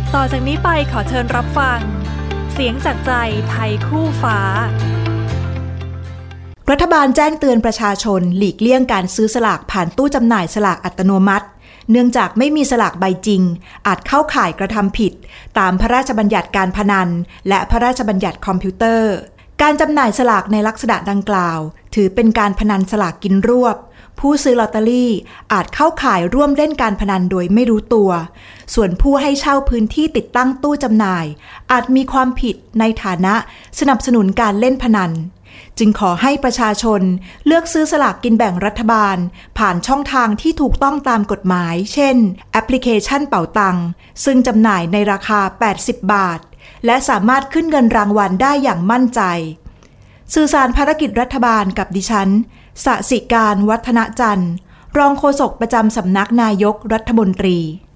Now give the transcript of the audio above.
ต่อจากนี้ไปขอเชิญรับฟังเสียงจากใจไทยคู่ฟ้ารัฐบาลแจ้งเตือนประชาชนหลีกเลี่ยงการซื้อสลากผ่านตู้จำหน่ายสลากอัตโนมัติเนื่องจากไม่มีสลากใบจริงอาจเข้าข่ายกระทำผิดตามพระราชบัญญัติการพนันและพระราชบัญญัติคอมพิวเตอร์การจำหน่ายสลากในลักษณะดังกล่าวถือเป็นการพนันสลากกินรวบผู้ซื้อลอตเตอรี่อาจเข้าข่ายร่วมเล่นการพนันโดยไม่รู้ตัวส่วนผู้ให้เช่าพื้นที่ติดตั้งตู้จำหน่ายอาจมีความผิดในฐานะสนับสนุนการเล่นพนันจึงขอให้ประชาชนเลือกซื้อสลากกินแบ่งรัฐบาลผ่านช่องทางที่ถูกต้องตามกฎหมายเช่นแอปพลิเคชันเป๋าตังซึ่งจำหน่ายในราคา80 บาทและสามารถขึ้นเงินรางวัลได้อย่างมั่นใจสื่อสารภารกิจรัฐบาลกับดิฉันสสิการวัฒนจันทร์รองโฆษกประจำสำนักนายกรัฐมนตรี